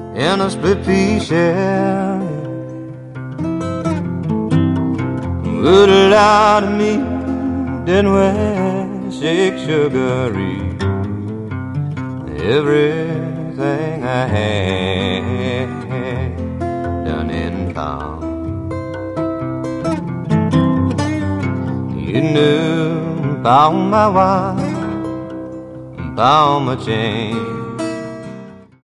in a split pea shell. Would allow to me, didn't wear shake sugary. Everything I had done in pound. You knew about my wife, about my chain.